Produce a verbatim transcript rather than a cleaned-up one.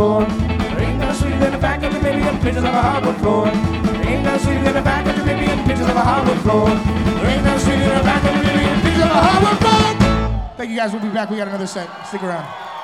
floor. There ain't no sweeter than the fact of the baby and pictures of a hardwood floor. There ain't no sweeter than the fact of the baby and pictures of a hardwood floor. There ain't no sweeter than the fact of the baby and pictures of a hardwood floor. Thank you guys. We'll be back. We got another set. Stick around.